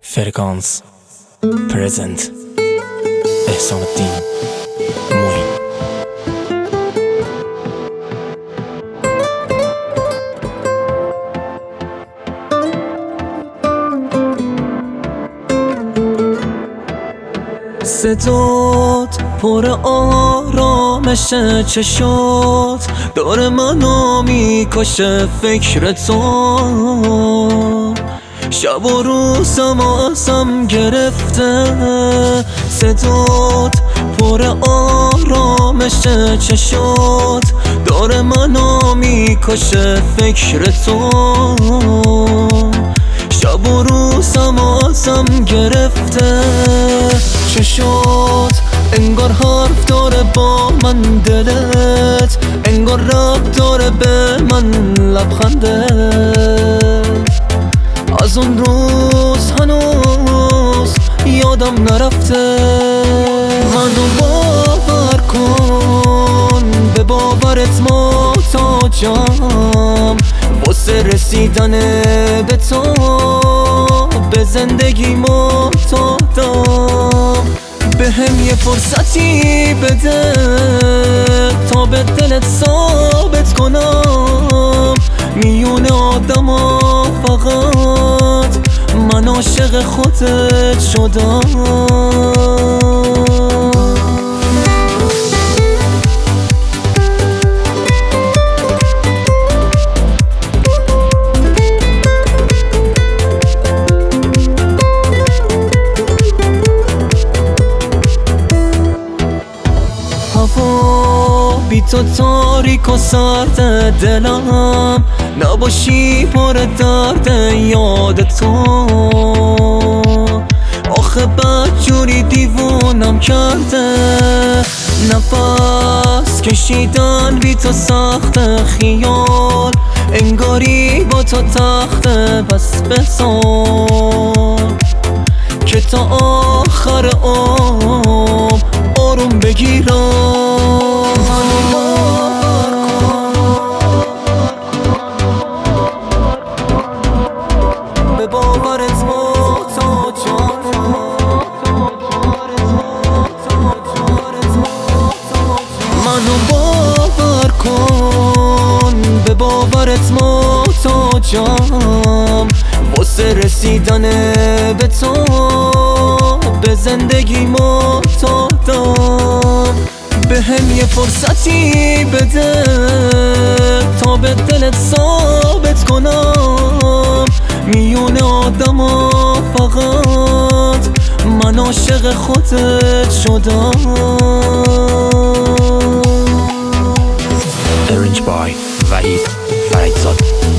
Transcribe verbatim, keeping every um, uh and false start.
فرکانس پرزنت احسان الدین موین. صدات پر آرامش چشات داره منو میکشه فکر تو، شب و روزم ازم گرفته. صدات پر آرامش چشات داره منو میکشه فکر تو، شب و روزم ازم گرفته. چشات انگار حرف داره با من، دلت انگار رب داره به من لبخنده. از اون روز هنوز یادم نرفته. منو باور کن، به باورت محتاجم واسه رسیدن به تو، به زندگی محتاجم. به هم یه فرصتی بده تا به دلت ثابت کنم میون آدم ها فقط من عاشق خودت شدم. بی تو تاریک و سرد دلم، نباشی پر درد یاد تو. آخه بدجوری دیوونم کرده، نفس کشیدن بی تو سخت. خیال انگاری با تو تخته، پس بذار که تا آخر عمر آروم بگیرم. به باورت محتاجم، منو باور کن، به باورت محتاجم واسه رسیدن به تو، به زندگی محتاجم. به هم یه فرصتی بده تا به دلت ثابت کنم میون آدم ها فقط من عاشق خودت شدم. Arranged by وحید فرجزاد.